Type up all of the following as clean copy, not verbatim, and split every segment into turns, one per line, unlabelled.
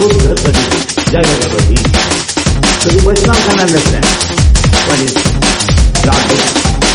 Buddha studies Jagavati. So the Vaishnava can understand what is God.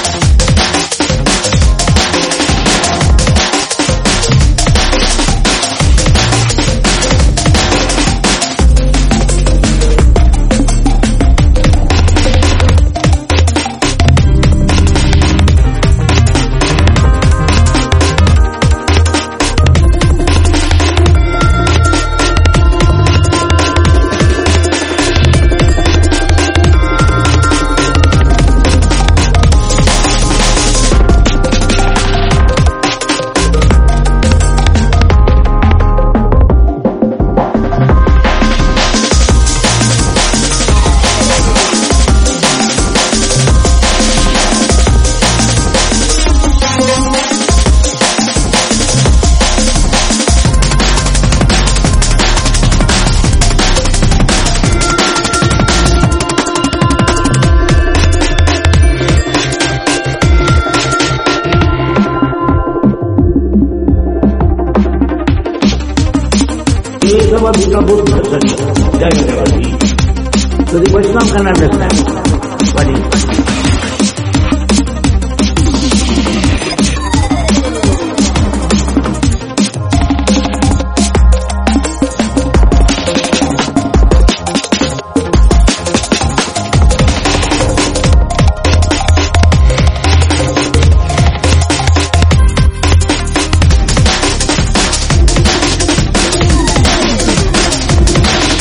Buddha studies Jagavati. So the Vaishnava can understand what is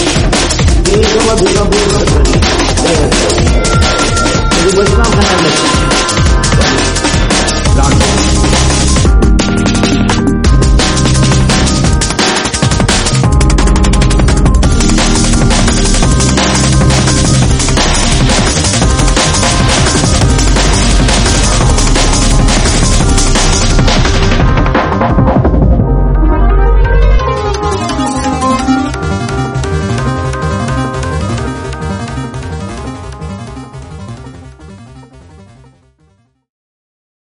Buddha studies Jagavati. So the Vaishnava can understand.